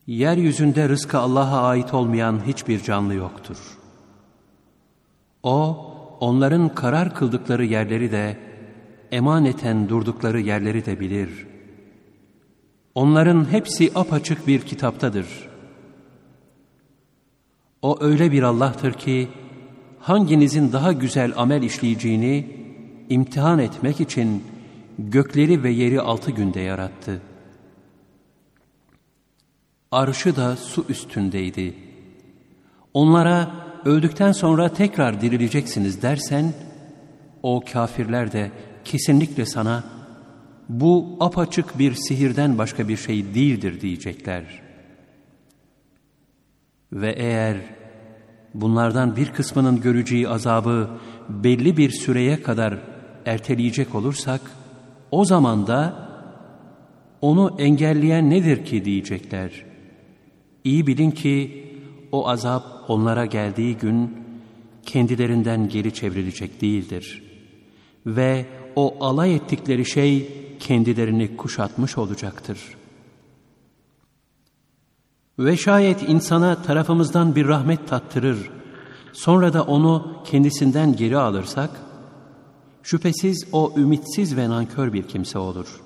Yeryüzünde rızkı Allah'a ait olmayan hiçbir canlı yoktur. O, onların karar kıldıkları yerleri de, emaneten durdukları yerleri de bilir. Onların hepsi apaçık bir kitaptadır. O öyle bir Allah'tır ki, hanginizin daha güzel amel işleyeceğini imtihan etmek için gökleri ve yeri 6 günde yarattı. Arşı da su üstündeydi. Onlara öldükten sonra tekrar dirileceksiniz dersen, o kafirler de kesinlikle sana bu apaçık bir sihirden başka bir şey değildir diyecekler. Ve eğer bunlardan bir kısmının göreceği azabı belli bir süreye kadar erteleyecek olursak, o zaman da onu engelleyen nedir ki diyecekler. İyi bilin ki o azap onlara geldiği gün kendilerinden geri çevrilecek değildir. Ve o alay ettikleri şey kendilerini kuşatmış olacaktır. Ve şayet insana tarafımızdan bir rahmet tattırır, sonra da onu kendisinden geri alırsak, şüphesiz o ümitsiz ve nankör bir kimse olur.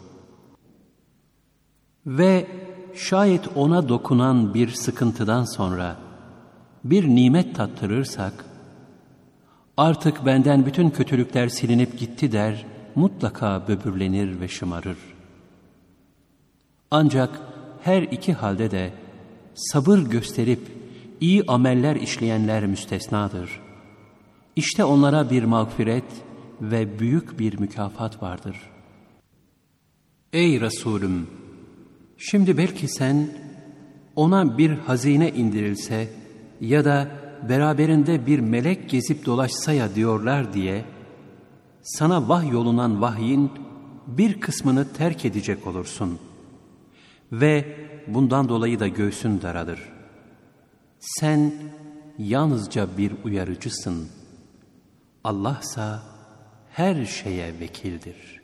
Ve şayet ona dokunan bir sıkıntıdan sonra bir nimet tattırırsak, artık benden bütün kötülükler silinip gitti der, mutlaka böbürlenir ve şımarır. Ancak her iki halde de sabır gösterip iyi ameller işleyenler müstesnadır. İşte onlara bir mağfiret ve büyük bir mükafat vardır. Ey Resulüm! Şimdi belki sen ona bir hazine indirilse ya da beraberinde bir melek gezip dolaşsa ya diyorlar diye sana vahyolunan vahyin bir kısmını terk edecek olursun. Ve bundan dolayı da göğsün daralır. Sen yalnızca bir uyarıcısın. Allah'sa her şeye vekildir.